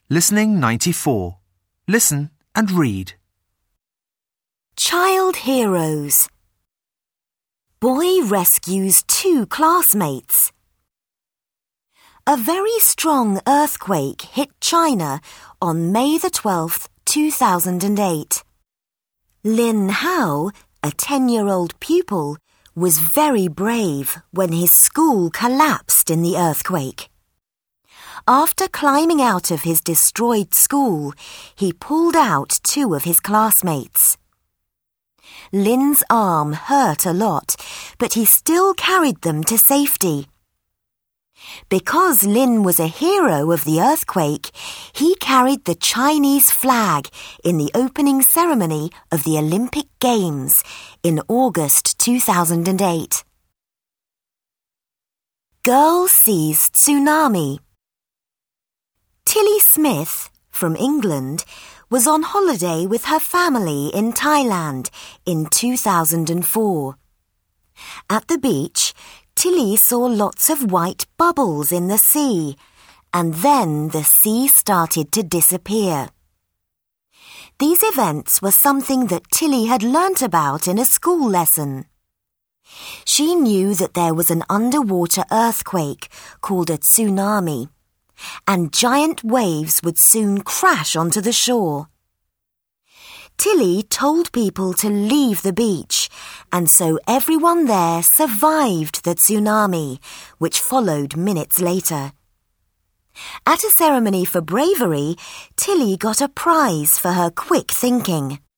Listening 94. Listen and read. Child heroes. Boy rescues two classmates. A very strong earthquake hit China on May the 12th, 2008. Lin Hao, a 10-year-old pupil, was very brave when his school collapsed in the earthquake. After climbing out of his destroyed school, he pulled out two of his classmates. Lin's arm hurt a lot, but he still carried them to safety. Because Lin was a hero of the earthquake, he carried the Chinese flag in the opening ceremony of the Olympic Games in August 2008. Girl sees tsunami. Tilly Smith, from England, was on holiday with her family in Thailand in 2004. At the beach, Tilly saw lots of white bubbles in the sea, and then the sea started to disappear. These events were something that Tilly had learnt about in a school lesson. She knew that there was an underwater earthquake called a tsunami, and giant waves would soon crash onto the shore. Tilly told people to leave the beach, and so everyone there survived the tsunami, which followed minutes later. At a ceremony for bravery, Tilly got a prize for her quick thinking.